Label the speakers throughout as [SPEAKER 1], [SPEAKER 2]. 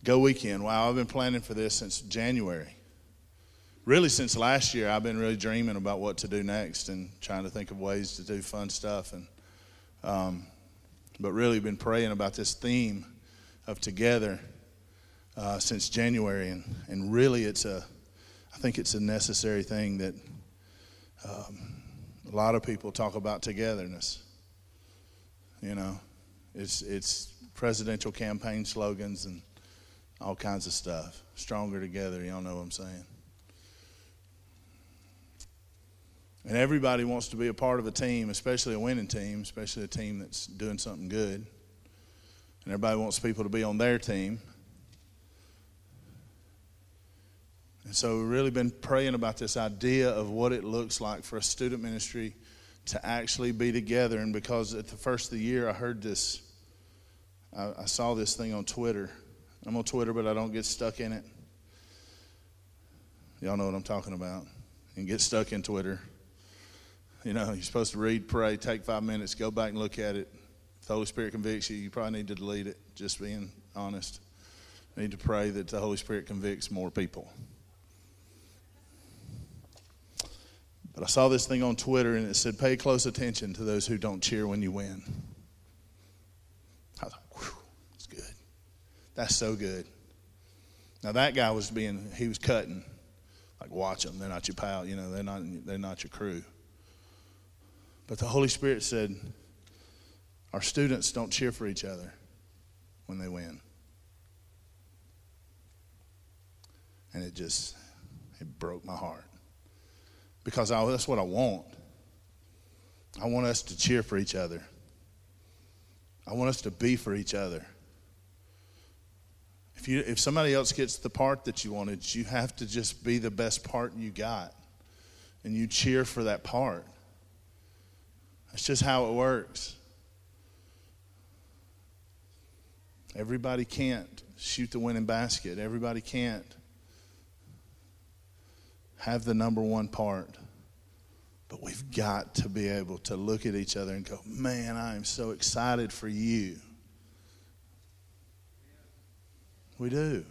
[SPEAKER 1] Go Weekend. Wow, I've been planning for this since January. Really, since last year, I've been really dreaming about what to do next and trying to think of ways to do fun stuff. But really been praying about this theme of together since January. And really, I think it's a necessary thing that a lot of people talk about togetherness. You know, it's presidential campaign slogans and all kinds of stuff. Stronger together, y'all know what I'm saying. And everybody wants to be a part of a team, especially a winning team, especially a team that's doing something good. And everybody wants people to be on their team. And so we've really been praying about this idea of what it looks like for a student ministry to actually be together. And because at the first of the year, I heard this, I saw this thing on Twitter. I'm on Twitter, but I don't get stuck in it. Y'all know what I'm talking about. And get stuck in Twitter. You know, you're supposed to read, pray, take 5 minutes, go back and look at it. If the Holy Spirit convicts you, you probably need to delete it, just being honest. You need to pray that the Holy Spirit convicts more people. But I saw this thing on Twitter, and it said, pay close attention to those who don't cheer when you win. I was like, whew, that's good. That's so good. Now, that guy he was cutting. Like, watch them. They're not your pal. You know, they're not your crew. But the Holy Spirit said, our students don't cheer for each other when they win. And it broke my heart. Because that's what I want. I want us to cheer for each other. I want us to be for each other. If somebody else gets the part that you wanted, you have to just be the best part you got. And you cheer for that part. That's just how it works. Everybody can't shoot the winning basket. Everybody can't have the number one part. But we've got to be able to look at each other and go, man, I am so excited for you. We do.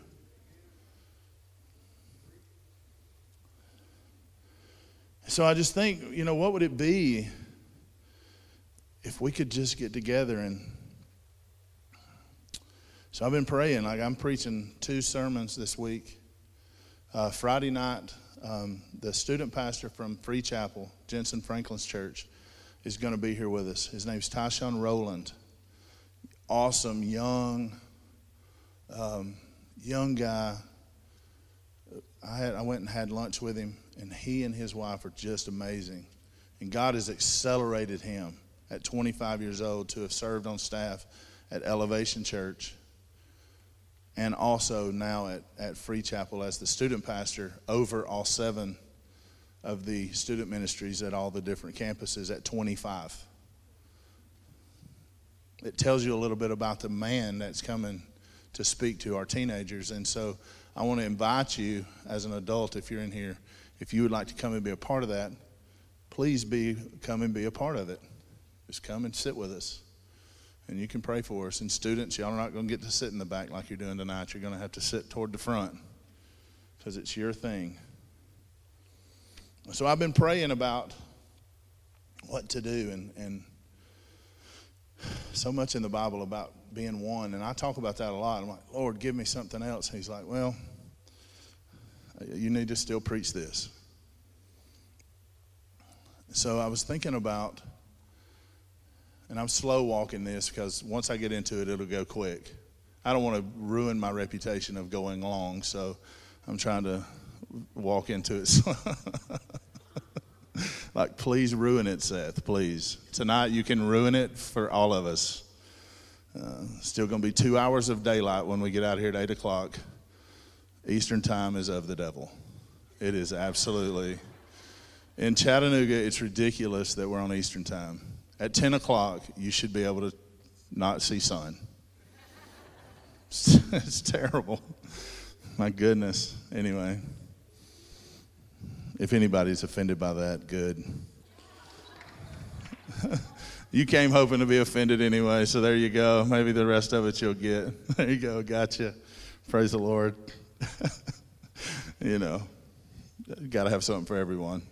[SPEAKER 1] So I just think, what would it be if we could just get together so I've been praying. Like, I'm preaching 2 sermons this week. Friday night, the student pastor from Free Chapel, Jensen Franklin's church, is going to be here with us. His name's Tyshawn Rowland. Awesome, young guy. I went and had lunch with him, and he and his wife are just amazing. And God has accelerated him at 25 years old to have served on staff at Elevation Church and also now at Free Chapel as the student pastor over all 7 of the student ministries at all the different campuses at 25. It tells you a little bit about the man that's coming to speak to our teenagers. And so I want to invite you as an adult, if you're in here, if you would like to come and be a part of that, please come and be a part of it. Just come and sit with us. And you can pray for us. And students, y'all are not going to get to sit in the back like you're doing tonight. You're going to have to sit toward the front because it's your thing. So I've been praying about what to do. And so much in the Bible about being one. And I talk about that a lot. I'm like, Lord, give me something else. He's like, well, you need to still preach this. So I was thinking about, and I'm slow walking this because once I get into it, it'll go quick. I don't want to ruin my reputation of going long, so I'm trying to walk into it. Like, please ruin it, Seth, please. Tonight you can ruin it for all of us. Still going to be 2 hours of daylight when we get out here at 8 o'clock. Eastern time is of the devil. It is absolutely. In Chattanooga, it's ridiculous that we're on Eastern time. At 10 o'clock, you should be able to not see sun. It's terrible. My goodness. Anyway, if anybody's offended by that, good. You came hoping to be offended anyway, so there you go. Maybe the rest of it you'll get. There you go. Gotcha. Praise the Lord. You know, got to have something for everyone.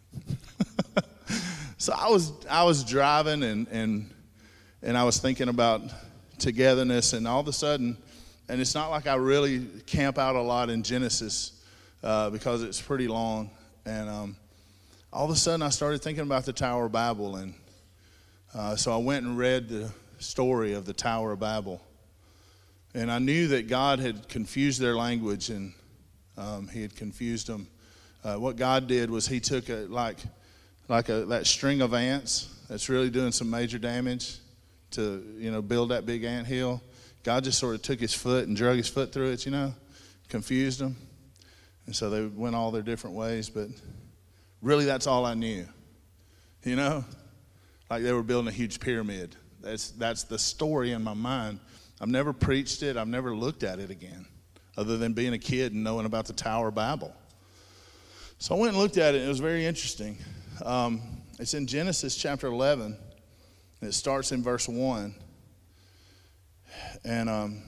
[SPEAKER 1] So I was driving and I was thinking about togetherness, and all of a sudden, and it's not like I really camp out a lot in Genesis because it's pretty long, and all of a sudden I started thinking about the Tower of Babel, and so I went and read the story of the Tower of Babel, and I knew that God had confused their language, and he had confused them. What God did was he took that string of ants that's really doing some major damage to, build that big ant hill. God just sort of took his foot and drug his foot through it, confused them. And so they went all their different ways, but really that's all I knew. Like they were building a huge pyramid. That's the story in my mind. I've never preached it. I've never looked at it again, other than being a kid and knowing about the Tower of Babel. So I went and looked at it, and it was very interesting. It's in Genesis chapter 11, and it starts in verse 1. And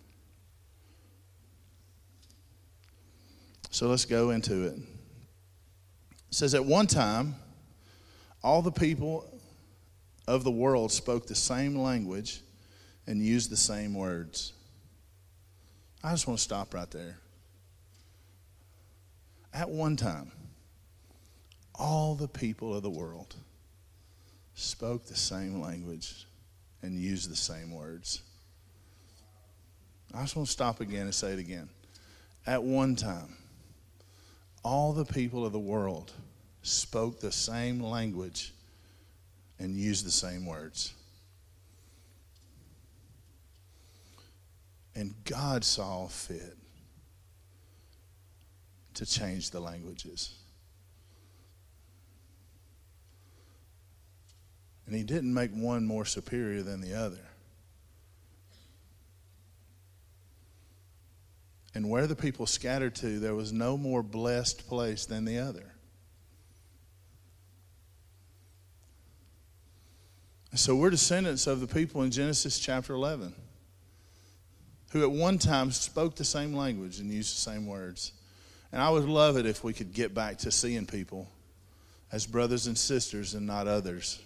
[SPEAKER 1] so let's go into it. It says, at one time, all the people of the world spoke the same language and used the same words. I just want to stop right there. At one time, all the people of the world spoke the same language and used the same words. I just want to stop again and say it again. At one time, all the people of the world spoke the same language and used the same words. And God saw fit to change the languages. And he didn't make one more superior than the other. And where the people scattered to, there was no more blessed place than the other. So we're descendants of the people in Genesis chapter 11 who at one time spoke the same language and used the same words. And I would love it if we could get back to seeing people as brothers and sisters and not others.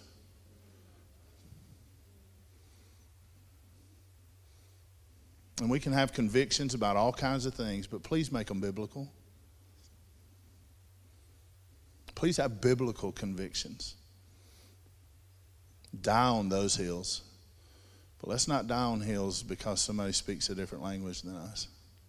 [SPEAKER 1] And we can have convictions about all kinds of things, but please make them biblical. Please have biblical convictions. Die on those hills. But let's not die on hills because somebody speaks a different language than us.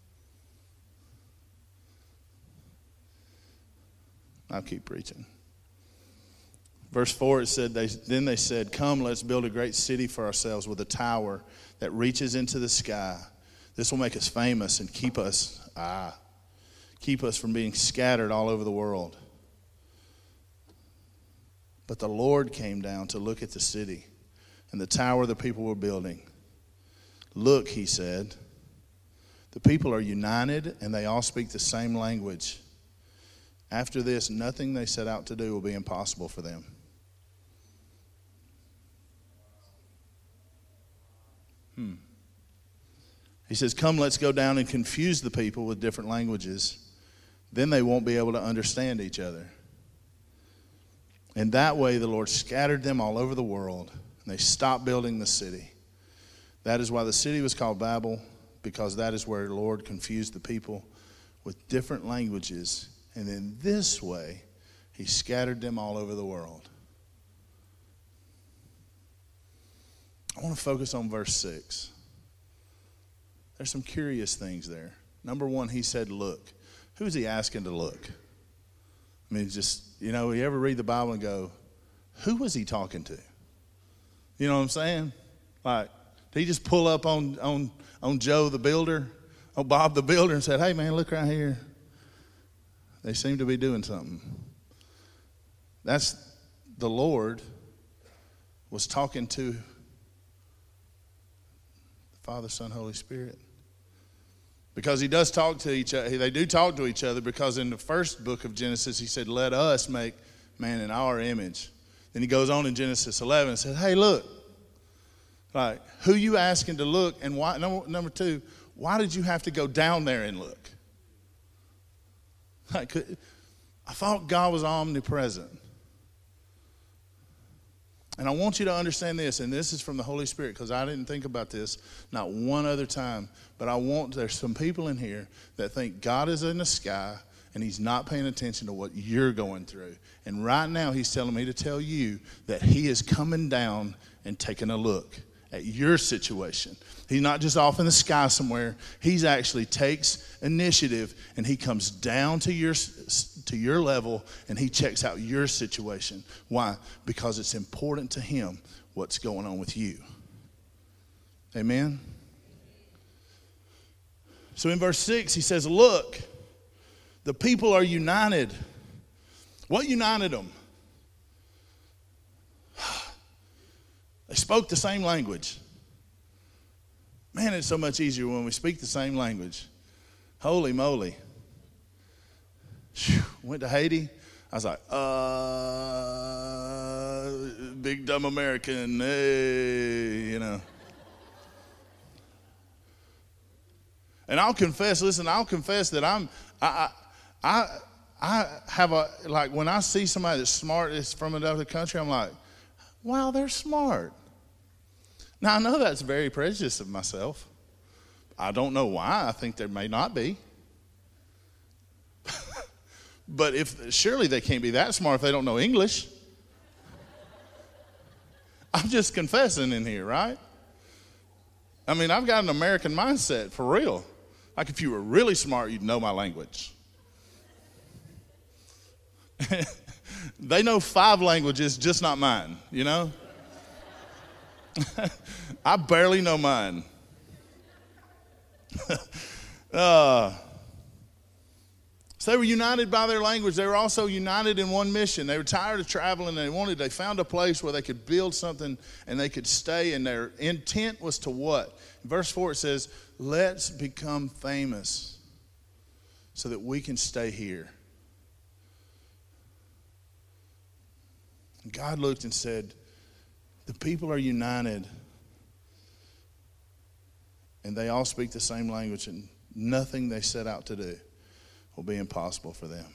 [SPEAKER 1] I'll keep preaching. Verse 4, it said, Then they said, come, let's build a great city for ourselves with a tower that reaches into the sky. This will make us famous and keep us from being scattered all over the world. But the Lord came down to look at the city and the tower the people were building. Look, he said, the people are united and they all speak the same language. After this, nothing they set out to do will be impossible for them. He says, come, let's go down and confuse the people with different languages. Then they won't be able to understand each other. And that way the Lord scattered them all over the world, and they stopped building the city. That is why the city was called Babel, because that is where the Lord confused the people with different languages. And in this way, he scattered them all over the world. I want to focus on verse 6. There's some curious things there. Number one, he said, look. Who's he asking to look? I mean, just, you ever read the Bible and go, who was he talking to? You know what I'm saying? Like, did he just pull up on Joe the builder, on Bob the builder, and said, hey, man, look right here. They seem to be doing something. That's the Lord was talking to the Father, Son, Holy Spirit. Because he does talk to each other. They do talk to each other because in the first book of Genesis, he said, let us make man in our image. Then he goes on in Genesis 11 and said, hey, look. Like, who you asking to look, and why? Number two, why did you have to go down there and look? I thought God was omnipresent. And I want you to understand this, and this is from the Holy Spirit, because I didn't think about this not one other time, but there's some people in here that think God is in the sky and he's not paying attention to what you're going through. And right now he's telling me to tell you that he is coming down and taking a look at your situation. He's not just off in the sky somewhere. He's actually takes initiative and he comes down to your level and he checks out your situation. Why? Because it's important to him what's going on with you. Amen? So in verse 6 he says, look, the people are united. What united them? They spoke the same language. Man, it's so much easier when we speak the same language. Holy moly. Went to Haiti. I was like, big dumb American, hey, you know. And I'll confess that I have like when I see somebody that's smart, that's from another country, I'm like, wow, they're smart. Now, I know that's very prejudiced of myself. I don't know why. I think there may not be. But surely they can't be that smart if they don't know English. I'm just confessing in here, right? I mean, I've got an American mindset, for real. Like if you were really smart, you'd know my language. They know 5 languages, just not mine, you know? I barely know mine. So they were united by their language. They were also united in one mission. They were tired of traveling. They found a place where they could build something and they could stay. And their intent was to what? In verse 4 it says, let's become famous so that we can stay here. God looked and said, the people are united and they all speak the same language, and nothing they set out to do will be impossible for them.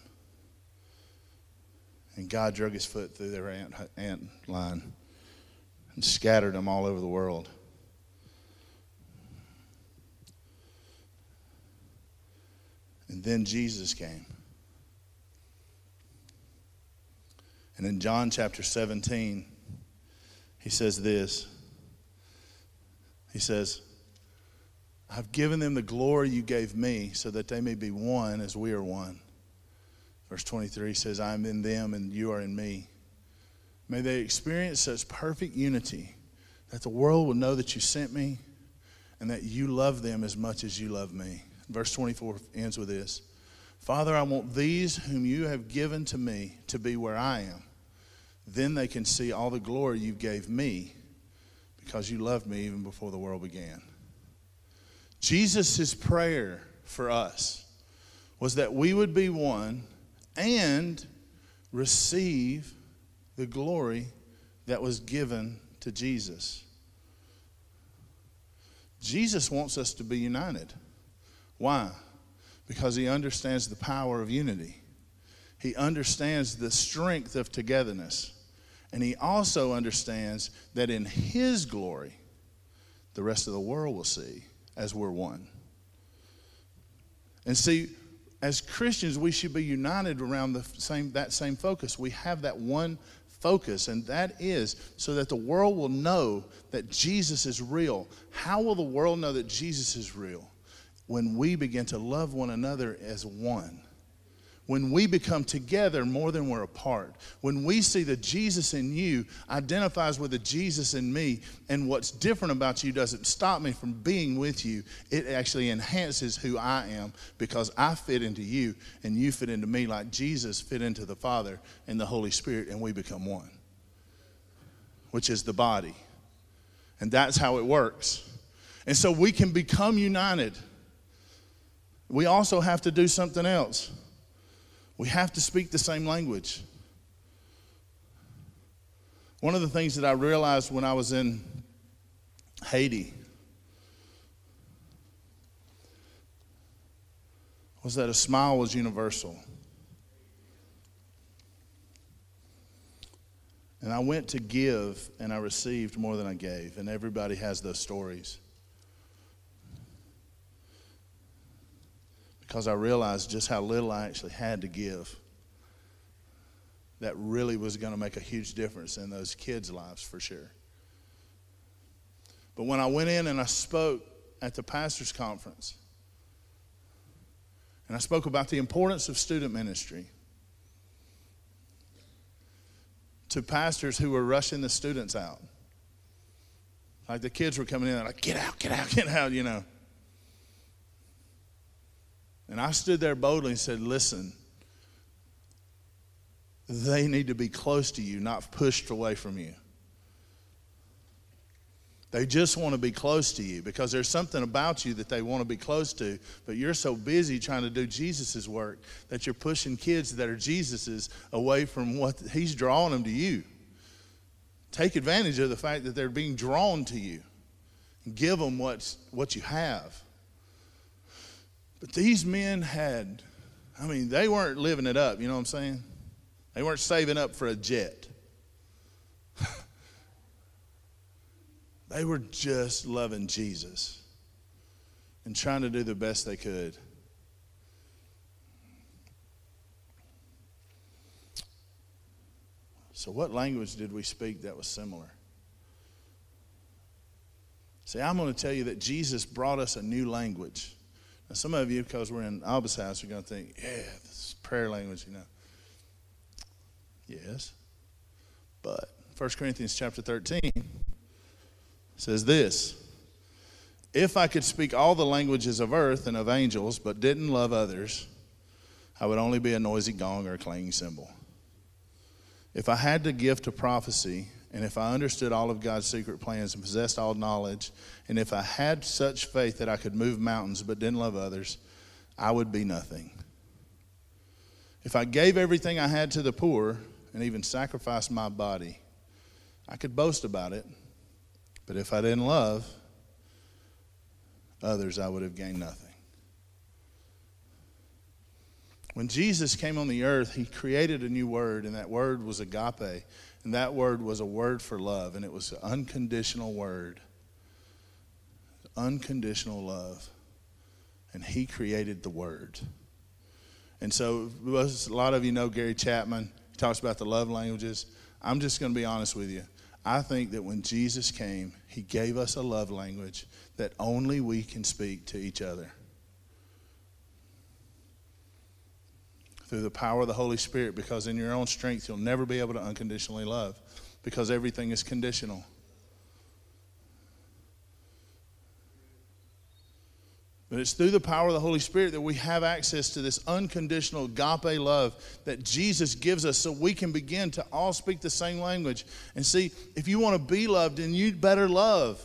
[SPEAKER 1] And God drug his foot through their ant line and scattered them all over the world. And then Jesus came. And in John chapter 17, he says this. He says, I've given them the glory you gave me so that they may be one as we are one. Verse 23 says, I am in them and you are in me. May they experience such perfect unity that the world will know that you sent me and that you love them as much as you love me. Verse 24 ends with this. Father, I want these whom you have given to me to be where I am. Then they can see all the glory you gave me because you loved me even before the world began. Jesus' prayer for us was that we would be one and receive the glory that was given to Jesus. Jesus wants us to be united. Why? Because he understands the power of unity. He understands the strength of togetherness. And he also understands that in his glory, the rest of the world will see as we're one. And see, as Christians, we should be united around that same focus. We have that one focus, and that is so that the world will know that Jesus is real. How will the world know that Jesus is real? When we begin to love one another as one. When we become together more than we're apart. When we see that Jesus in you identifies with the Jesus in me, and what's different about you doesn't stop me from being with you. It actually enhances who I am because I fit into you and you fit into me like Jesus fit into the Father and the Holy Spirit, and we become one, which is the body. And that's how it works. And so we can become united. We also have to do something else. We have to speak the same language. One of the things that I realized when I was in Haiti was that a smile was universal. And I went to give, and I received more than I gave. And everybody has those stories. Because I realized just how little I actually had to give. That really was going to make a huge difference in those kids' lives for sure. But when I went in and I spoke at the pastor's conference, and I spoke about the importance of student ministry to pastors who were rushing the students out. Like the kids were coming in and like, get out, get out, get out, you know. And I stood there boldly and said, listen, they need to be close to you, not pushed away from you. They just want to be close to you because there's something about you that they want to be close to, but you're so busy trying to do Jesus' work that you're pushing kids that are Jesus's away from what he's drawing them to you. Take advantage of the fact that they're being drawn to you. Give them what you have. But these men had, they weren't living it up, you know what I'm saying? They weren't saving up for a jet. They were just loving Jesus and trying to do the best they could. So what language did we speak that was similar? See, I'm going to tell you that Jesus brought us a new language. Now, some of you, because we're in Abba's house, are going to think, yeah, this is prayer language, you know. Yes. But 1 Corinthians chapter 13 says this: if I could speak all the languages of earth and of angels, but didn't love others, I would only be a noisy gong or a clanging cymbal. If I had the gift of prophecy, and if I understood all of God's secret plans and possessed all knowledge, and if I had such faith that I could move mountains but didn't love others, I would be nothing. If I gave everything I had to the poor and even sacrificed my body, I could boast about it. But if I didn't love others, I would have gained nothing. When Jesus came on the earth, he created a new word, and that word was agape. And that word was a word for love, and it was an unconditional word. Unconditional love. And he created the word. And so a lot of you know Gary Chapman. He talks about the love languages. I'm just going to be honest with you. I think that when Jesus came, he gave us a love language that only we can speak to each other. Through the power of the Holy Spirit, because in your own strength, you'll never be able to unconditionally love, because everything is conditional. But it's through the power of the Holy Spirit that we have access to this unconditional agape love that Jesus gives us, so we can begin to all speak the same language. And see, if you want to be loved, then you'd better love.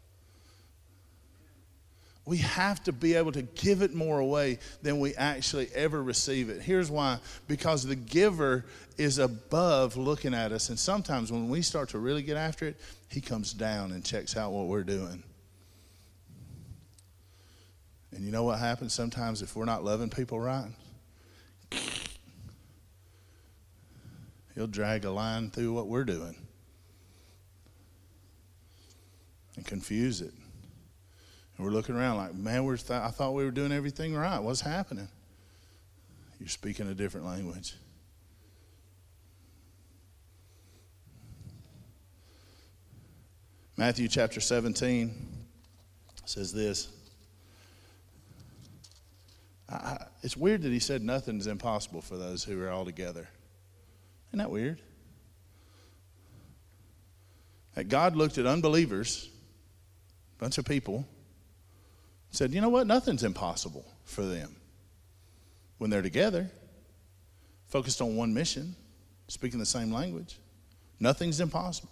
[SPEAKER 1] We have to be able to give it more away than we actually ever receive it. Here's why. Because the giver is above looking at us. And sometimes when we start to really get after it, he comes down and checks out what we're doing. And you know what happens sometimes if we're not loving people right? He'll drag a line through what we're doing and confuse it. And we're looking around like, man, I thought we were doing everything right. What's happening? You're speaking a different language. Matthew chapter 17 says this. It's weird that he said nothing is impossible for those who are all together. Isn't that weird? That God looked at unbelievers, a bunch of people, said, you know what? Nothing's impossible for them. When they're together, focused on one mission, speaking the same language, nothing's impossible.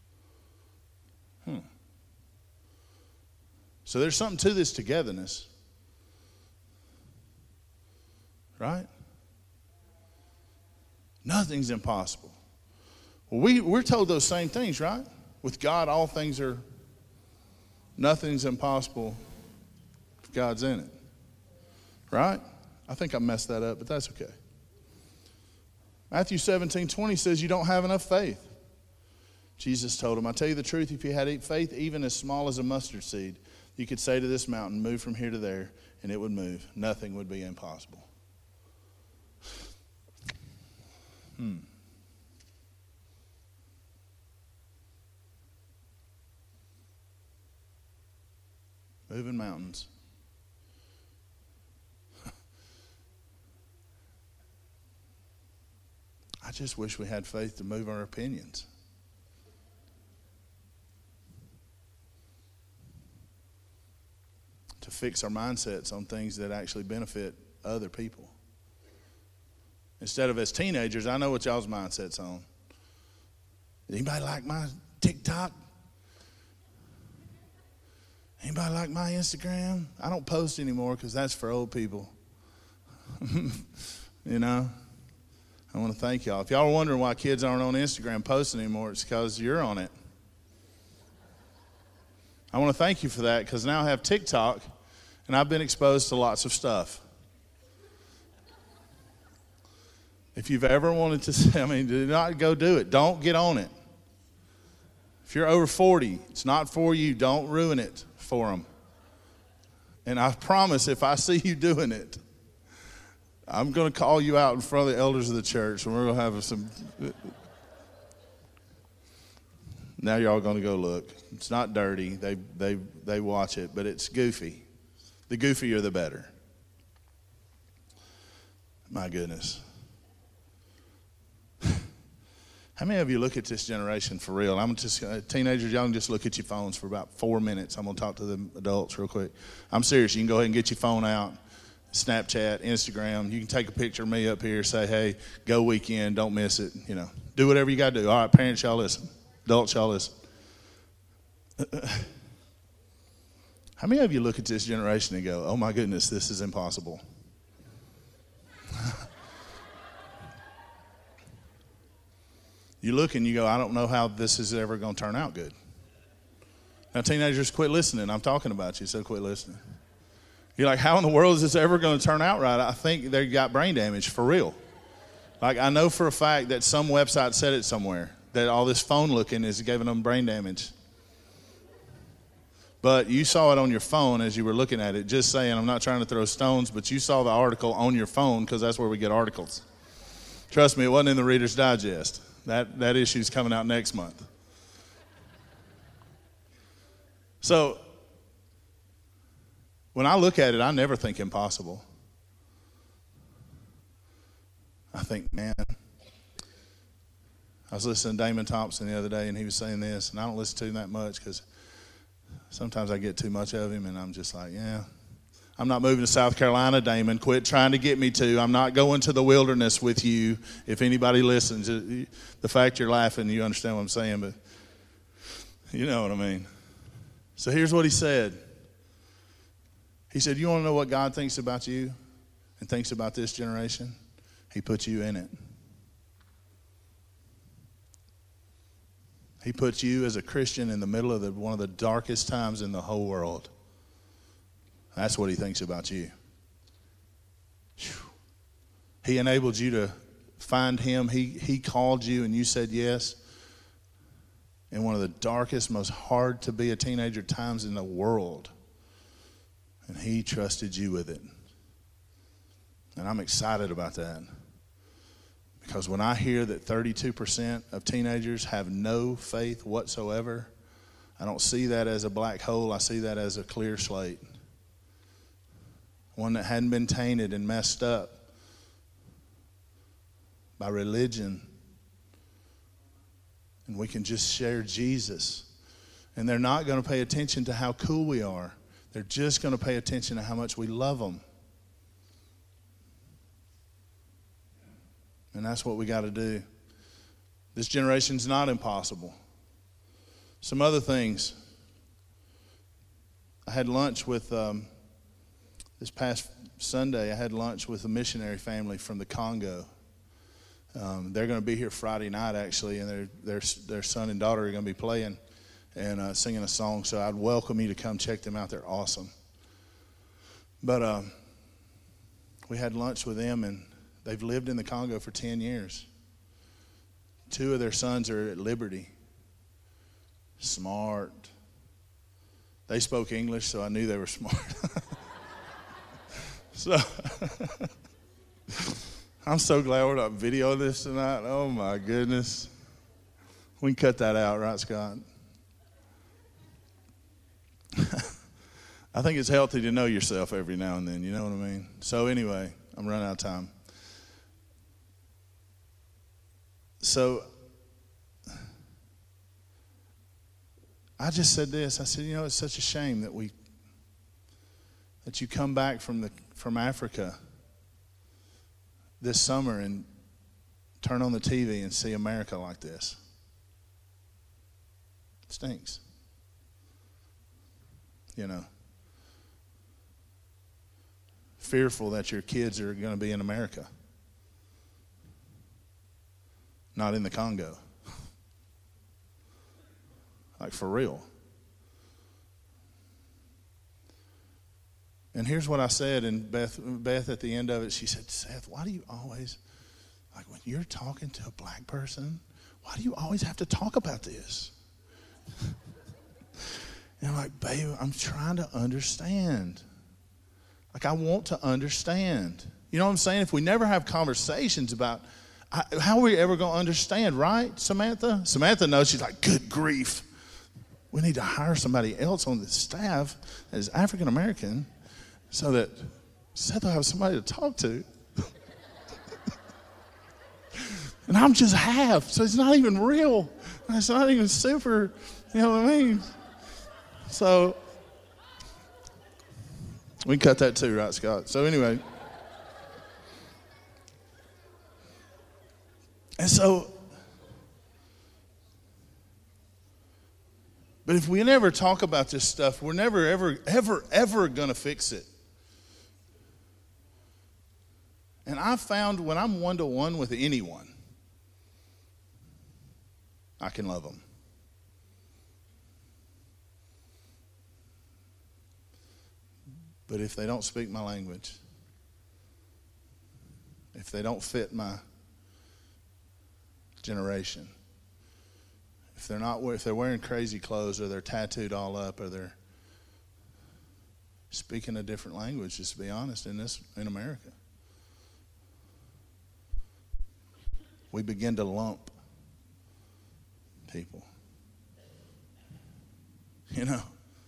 [SPEAKER 1] So there's something to this togetherness. Right? Nothing's impossible. Well, we're told those same things, right? With God, all things are, nothing's impossible if God's in it. Right? I think I messed that up, but that's okay. Matthew 17:20 says you don't have enough faith. Jesus told him, I tell you the truth, if you had faith even as small as a mustard seed, you could say to this mountain, move from here to there, and it would move. Nothing would be impossible. Moving mountains. I just wish we had faith to move our opinions. To fix our mindsets on things that actually benefit other people. Instead of as teenagers, I know what y'all's mindset's on. Anybody like my TikTok? Anybody like my Instagram? I don't post anymore because that's for old people. You know? I want to thank y'all. If y'all are wondering why kids aren't on Instagram posting anymore, it's because you're on it. I want to thank you for that because now I have TikTok and I've been exposed to lots of stuff. If you've ever wanted to say, do not go do it. Don't get on it. If you're over 40, it's not for you. Don't ruin it for them. And I promise if I see you doing it, I'm going to call you out in front of the elders of the church and we're going to have some. Now you're all going to go look. It's not dirty. They watch it, but it's goofy. The goofier, the better. My goodness. How many of you look at this generation for real? I'm just teenagers, y'all can just look at your phones for about 4 minutes. I'm going to talk to the adults real quick. I'm serious. You can go ahead and get your phone out. Snapchat, Instagram. You can take a picture of me up here, say, hey, go weekend, don't miss it. You know, do whatever you got to do. All right, parents, y'all listen. Adults, y'all listen. How many of you look at this generation and go, oh my goodness, this is impossible? You look and you go, I don't know how this is ever going to turn out good. Now, teenagers, quit listening. I'm talking about you, so quit listening. You're like, how in the world is this ever going to turn out right? I think they got brain damage for real. Like, I know for a fact that some website said it somewhere, that all this phone looking is giving them brain damage. But you saw it on your phone as you were looking at it. Just saying, I'm not trying to throw stones, but you saw the article on your phone because that's where we get articles. Trust me, it wasn't in the Reader's Digest. That issue's coming out next month. So, when I look at it, I never think impossible. I think, man, I was listening to Damon Thompson the other day, and he was saying this, and I don't listen to him that much because sometimes I get too much of him, and I'm just like, yeah. I'm not moving to South Carolina, Damon. Quit trying to get me to. I'm not going to the wilderness with you. If anybody listens, the fact you're laughing, you understand what I'm saying, but you know what I mean. So here's what he said. He said, you want to know what God thinks about you and thinks about this generation? He put you in it. He put you as a Christian in the middle of one of the darkest times in the whole world. That's what he thinks about you. He enabled you to find him. He called you and you said yes. In one of the darkest, most hard to be a teenager times in the world. And he trusted you with it. And I'm excited about that. Because when I hear that 32% of teenagers have no faith whatsoever, I don't see that as a black hole. I see that as a clear slate. One that hadn't been tainted and messed up by religion. And we can just share Jesus. And they're not going to pay attention to how cool we are. They're just going to pay attention to how much we love them. And that's what we got to do. This generation's not impossible. Some other things. I had lunch with, this past Sunday, I had lunch with a missionary family from the Congo. They're going to be here Friday night, actually, and their son and daughter are going to be playing and singing a song. So I'd welcome you to come check them out. They're awesome. But we had lunch with them, and they've lived in the Congo for 10 years. 2 of their sons are at Liberty. Smart. They spoke English, so I knew they were smart. So I'm so glad we're not videoing this tonight. Oh, my goodness. We can cut that out, right, Scott? I think it's healthy to know yourself every now and then, you know what I mean? So anyway, I'm running out of time. So I just said this. I said, you know, it's such a shame that you come back from Africa this summer and turn on the TV and see America like this. It stinks. You know. Fearful that your kids are going to be in America, not in the Congo. Like, for real. And here's what I said, and Beth at the end of it, she said, Seth, why do you always, like, when you're talking to a black person, why do you always have to talk about this? And I'm like, babe, I'm trying to understand. Like, I want to understand. You know what I'm saying? If we never have conversations about how are we ever going to understand, right, Samantha? Samantha knows. She's like, good grief. We need to hire somebody else on the staff that is African American so that Seth will have somebody to talk to. And I'm just half, so it's not even real. It's not even super, you know what I mean? So we can cut that too, right, Scott? So anyway. And so, but if we never talk about this stuff, we're never, ever going to fix it. And I've found when I'm one-to-one with anyone, I can love them. But if they don't speak my language, if they don't fit my generation, if they're wearing crazy clothes or they're tattooed all up or they're speaking a different language, just to be honest, in America, we begin to lump people. You know?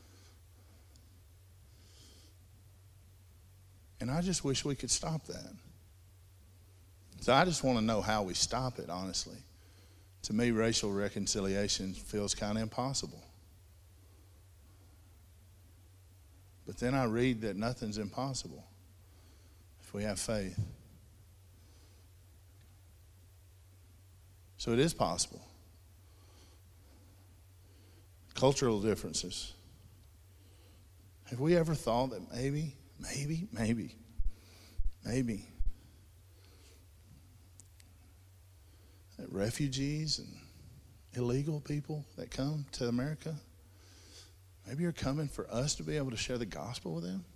[SPEAKER 1] And I just wish we could stop that. So I just want to know how we stop it, honestly. To me, racial reconciliation feels kind of impossible. But then I read that nothing's impossible if we have faith. So it is possible. Cultural differences. Have we ever thought that maybe that refugees and illegal people that come to America, maybe are coming for us to be able to share the gospel with them?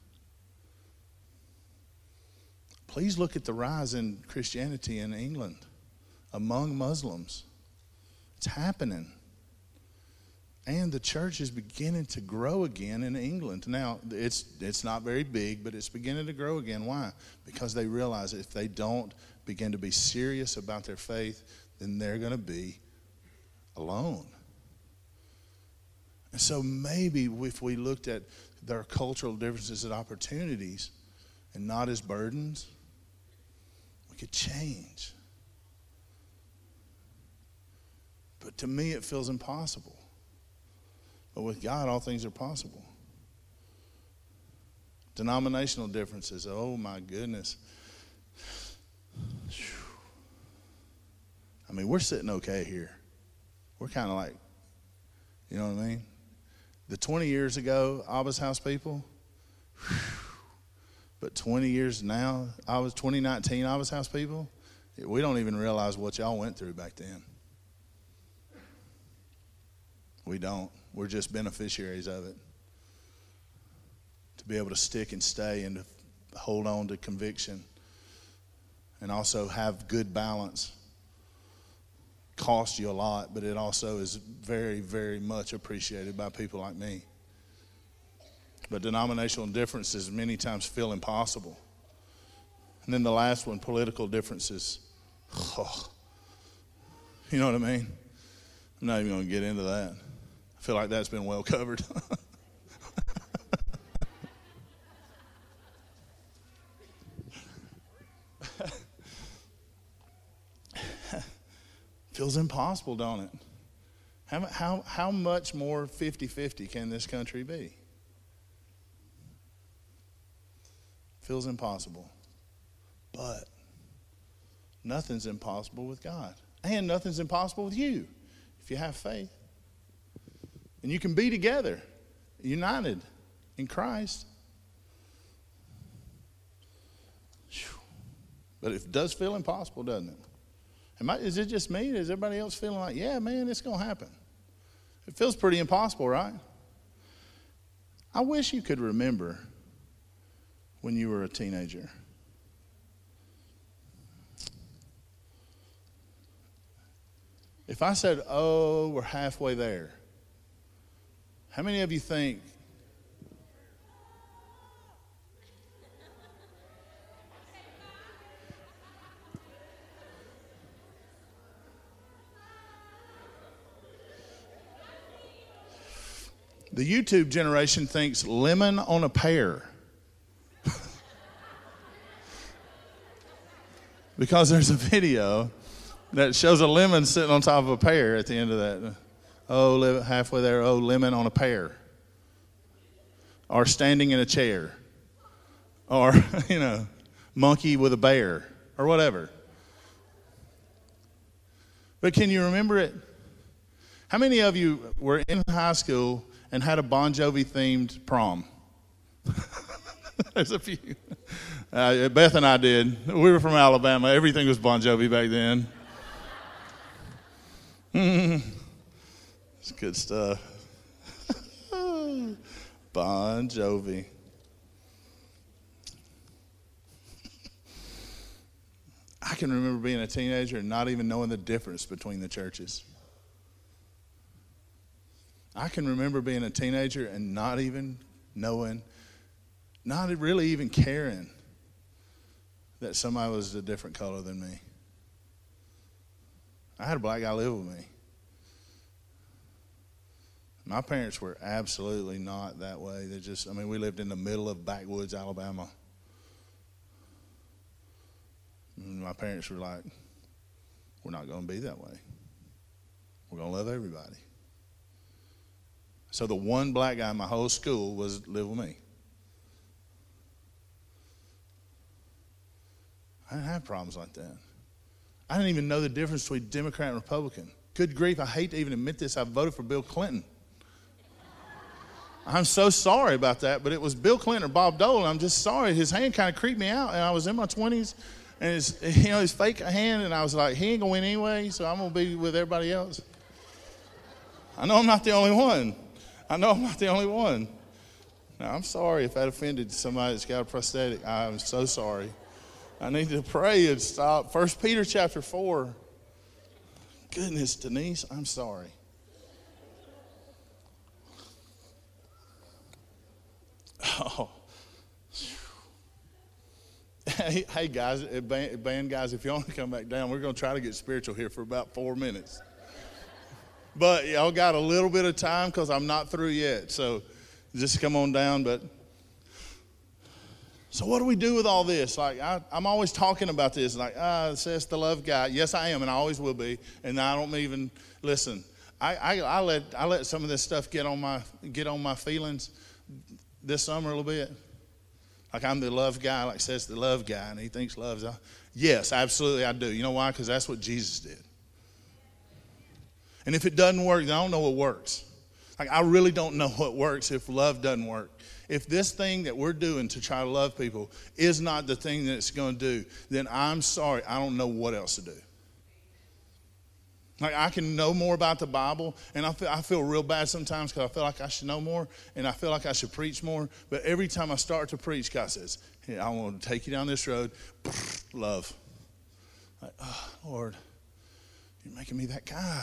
[SPEAKER 1] Please look at the rise in Christianity in England among Muslims. It's happening. And the church is beginning to grow again in England. Now, it's not very big, but it's beginning to grow again. Why? Because they realize that if they don't begin to be serious about their faith, then they're going to be alone. And so maybe if we looked at their cultural differences as opportunities and not as burdens, we could change. But to me, it feels impossible. But with God, all things are possible. Denominational differences, oh my goodness. I mean, we're sitting okay here. We're kind of like, you know what I mean? The 20 years ago, Abba's house people, but 20 years now, 2019 Abba's house people, we don't even realize what y'all went through back then. We don't. We're just beneficiaries of it. To be able to stick and stay and to hold on to conviction and also have good balance costs you a lot, but it also is very, very much appreciated by people like me. But denominational differences many times feel impossible. And then the last one, political differences. Oh, you know what I mean? I'm not even going to get into that. I feel like that's been well covered. Feels impossible, don't it? How much more 50-50 can this country be? Feels impossible. But nothing's impossible with God. And nothing's impossible with you if you have faith. And you can be together, united in Christ. But it does feel impossible, doesn't it? Is it just me? Is everybody else feeling like, yeah, man, it's going to happen? It feels pretty impossible, right? I wish you could remember when you were a teenager. If I said, oh, we're halfway there, how many of you think, the YouTube generation thinks lemon on a pear? Because there's a video that shows a lemon sitting on top of a pear at the end of that. Oh, halfway there, oh, lemon on a pear. Or standing in a chair. Or, monkey with a bear. Or whatever. But can you remember it? How many of you were in high school and had a Bon Jovi themed prom? There's a few. Beth and I did. We were from Alabama. Everything was Bon Jovi back then. It's good stuff. Bon Jovi. I can remember being a teenager and not even knowing the difference between the churches. I can remember being a teenager and not even knowing, not really even caring that somebody was a different color than me. I had a black guy live with me. My parents were absolutely not that way. We lived in the middle of backwoods Alabama. And my parents were like, we're not going to be that way. We're going to love everybody. So the one black guy in my whole school lived with me. I didn't have problems like that. I didn't even know the difference between Democrat and Republican. Good grief, I hate to even admit this, I voted for Bill Clinton. I'm so sorry about that, but it was Bill Clinton or Bob Dole. I'm just sorry. His hand kind of creeped me out, and I was in my 20s, and his fake hand, and I was like, he ain't going to win anyway, so I'm going to be with everybody else. I know I'm not the only one. Now, I'm sorry if that offended somebody that's got a prosthetic. I'm so sorry. I need to pray and stop. 1 Peter chapter 4. Goodness, Denise, I'm sorry. Oh. Hey guys, band guys, if you want to come back down, we're going to try to get spiritual here for about 4 minutes. But y'all got a little bit of time because I'm not through yet. So just come on down. So what do we do with all this? Like I'm always talking about this. Like, it says the love guy. Yes, I am, and I always will be. And I don't even listen. I let some of this stuff get on my feelings this summer a little bit. Like I'm the love guy, like says the love guy, and he thinks love's. Yes, absolutely, I do. You know why? Because that's what Jesus did. And if it doesn't work, then I don't know what works. Like I really don't know what works if love doesn't work. If this thing that we're doing to try to love people is not the thing that it's going to do, then I'm sorry, I don't know what else to do. Like I can know more about the Bible, and I feel real bad sometimes because I feel like I should know more, and I feel like I should preach more. But every time I start to preach, God says, hey, I want to take you down this road, love. Like, oh, Lord, you're making me that guy.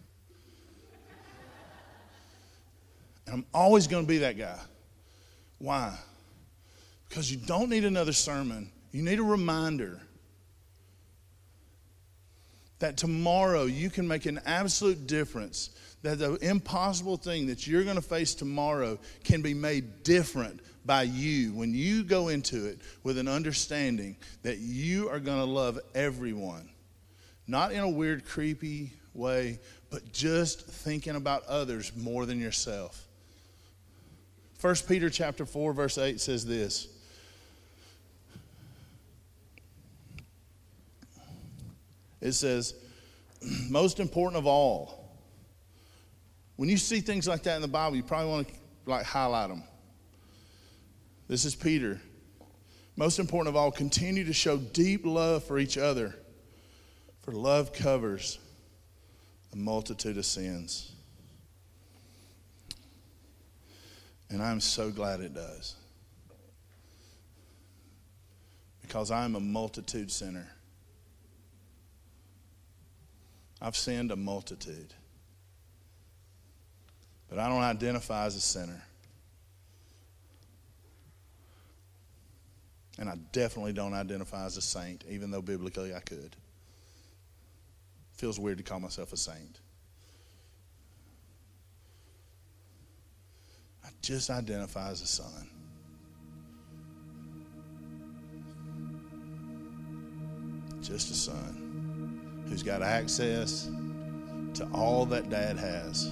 [SPEAKER 1] And I'm always going to be that guy. Why? Because you don't need another sermon. You need a reminder that tomorrow you can make an absolute difference, that the impossible thing that you're going to face tomorrow can be made different by you when you go into it with an understanding that you are going to love everyone. Not in a weird, creepy way, but just thinking about others more than yourself. 1 Peter chapter 4, verse 8 says this. It says, most important of all. When you see things like that in the Bible, you probably want to highlight them. This is Peter. Most important of all, continue to show deep love for each other, for love covers a multitude of sins. And I'm so glad it does. Because I'm a multitude sinner. I've sinned a multitude. But I don't identify as a sinner. And I definitely don't identify as a saint, even though biblically I could. Feels weird to call myself a saint. I just identify as a son. Just a son who's got access to all that Dad has.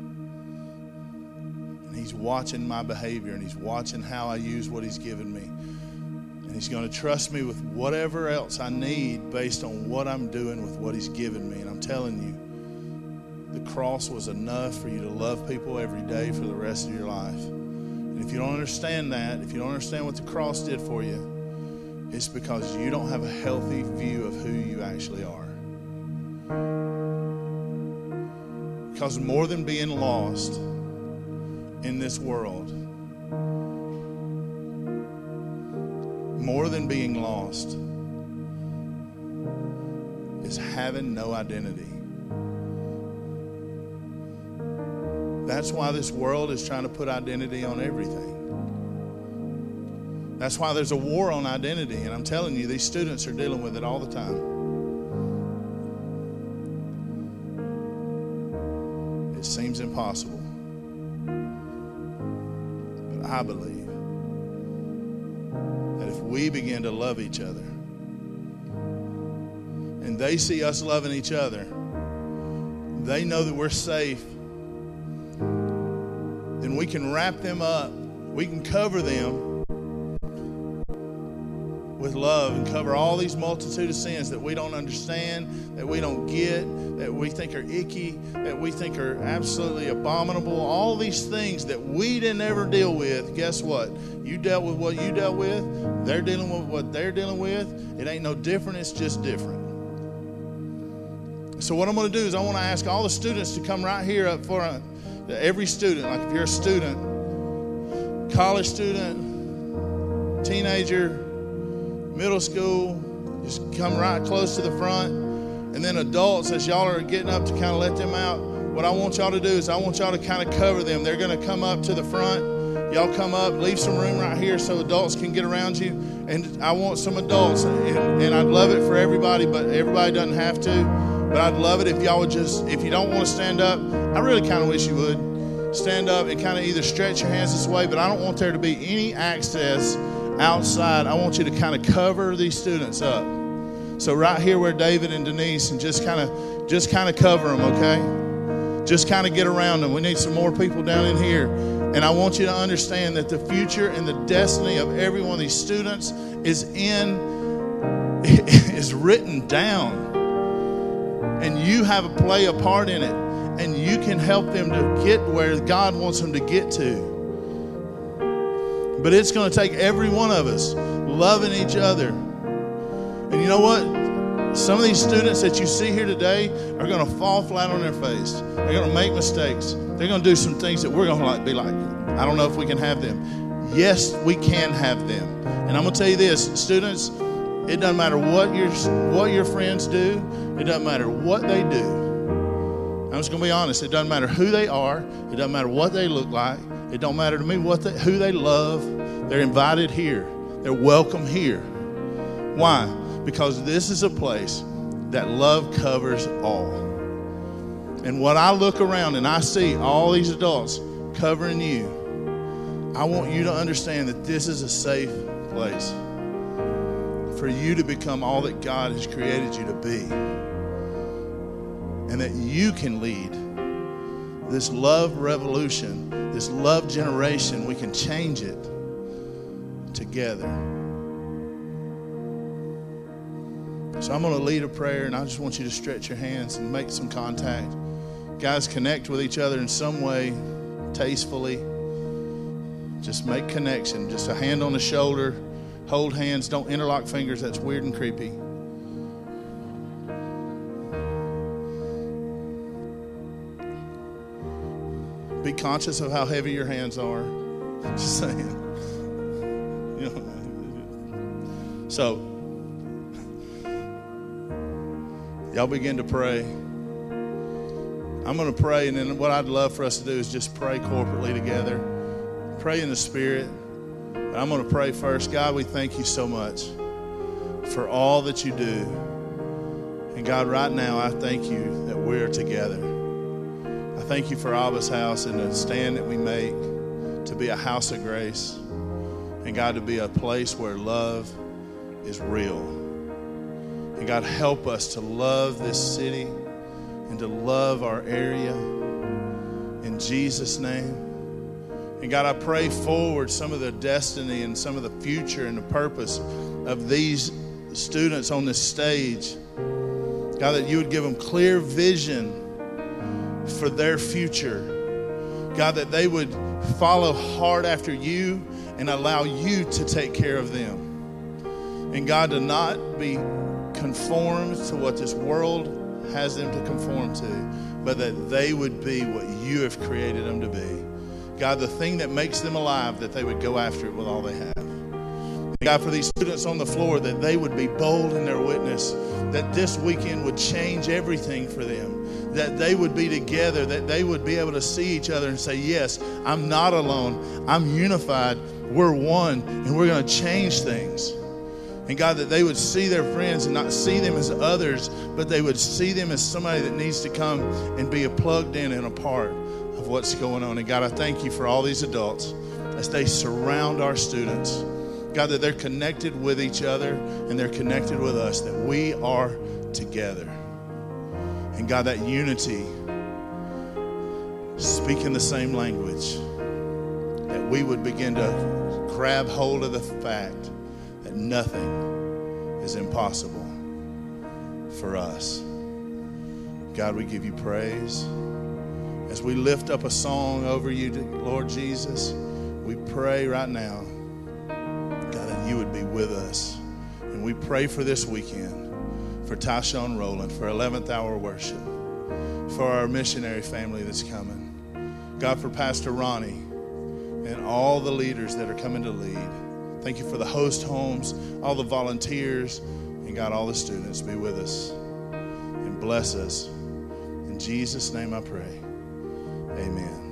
[SPEAKER 1] And He's watching my behavior, and He's watching how I use what He's given me. And He's going to trust me with whatever else I need based on what I'm doing with what He's given me. And I'm telling you, the cross was enough for you to love people every day for the rest of your life. And if you don't understand that, if you don't understand what the cross did for you, it's because you don't have a healthy view of who you actually are. Because more than being lost in this world, more than being lost is having no identity. That's why this world is trying to put identity on everything. That's why there's a war on identity. And I'm telling you, these students are dealing with it all the time. It seems impossible. But I believe that if we begin to love each other, and they see us loving each other, they know that we're safe, then we can wrap them up. We can cover them with love and cover all these multitude of sins that we don't understand, that we don't get, that we think are icky, that we think are absolutely abominable. All these things that we didn't ever deal with. Guess what? You dealt with what you dealt with. They're dealing with what they're dealing with. It ain't no different. It's just different. So what I'm going to do is I want to ask all the students to come right here up front. Every student, like if you're a student, college student, teenager, middle school, just come right close to the front. And then adults, as y'all are getting up to kind of let them out, what I want y'all to do is I want y'all to kind of cover them. They're going to come up to the front. Y'all come up, leave some room right here so adults can get around you. And I want some adults, and I'd love it for everybody, but everybody doesn't have to. But I'd love it if y'all would just, if you don't want to stand up, I really kind of wish you would. Stand up and kind of either stretch your hands this way, but I don't want there to be any access outside. I want you to kind of cover these students up. So right here where David and Denise, and just kind of cover them, okay? Just kind of get around them. We need some more people down in here. And I want you to understand that the future and the destiny of every one of these students is written down. And you have a play a part in it. And you can help them to get where God wants them to get to. But it's going to take every one of us loving each other. And you know what? Some of these students that you see here today are going to fall flat on their face. They're going to make mistakes. They're going to do some things that we're going to be like, I don't know if we can have them. Yes, we can have them. And I'm going to tell you this, students, It doesn't matter what your friends do. It doesn't matter what they do. I'm just going to be honest. It doesn't matter who they are. It doesn't matter what they look like. It don't matter to me who they love. They're invited here. They're welcome here. Why? Because this is a place that love covers all. And when I look around and I see all these adults covering you, I want you to understand that this is a safe place for you to become all that God has created you to be. And that you can lead this love revolution, this love generation. We can change it together. So I'm going to lead a prayer, and I just want you to stretch your hands and make some contact. Guys, connect with each other in some way, tastefully. Just make connection. Just a hand on the shoulder. Hold hands. Don't interlock fingers. That's weird and creepy. Be conscious of how heavy your hands are. Just saying. You know. So, y'all begin to pray. I'm going to pray, and then what I'd love for us to do is just pray corporately together. Pray in the Spirit. But I'm going to pray first. God, we thank you so much for all that you do. And God, right now, I thank you that we're together. I thank you for Abba's house and the stand that we make to be a house of grace. And God, to be a place where love is real. And God, help us to love this city and to love our area. In Jesus' name. And God, I pray forward some of the destiny and some of the future and the purpose of these students on this stage. God, that you would give them clear vision for their future. God, that they would follow hard after you and allow you to take care of them. And God, to not be conformed to what this world has them to conform to, but that they would be what you have created them to be. God, the thing that makes them alive, that they would go after it with all they have. And God, for these students on the floor, that they would be bold in their witness, that this weekend would change everything for them, that they would be together, that they would be able to see each other and say, yes, I'm not alone, I'm unified, we're one, and we're going to change things. And God, that they would see their friends and not see them as others, but they would see them as somebody that needs to come and be plugged in and a part of what's going on. And God, I thank you for all these adults as they surround our students. God, that they're connected with each other and they're connected with us, that we are together. And God, that unity, speaking the same language, that we would begin to grab hold of the fact that nothing is impossible for us. God, we give you praise. As we lift up a song over you, Lord Jesus, we pray right now, God, that you would be with us. And we pray for this weekend, for Tyshawn Rowland, for 11th Hour Worship, for our missionary family that's coming. God, for Pastor Ronnie and all the leaders that are coming to lead. Thank you for the host homes, all the volunteers, and God, all the students. Be with us and bless us. In Jesus' name I pray. Amen.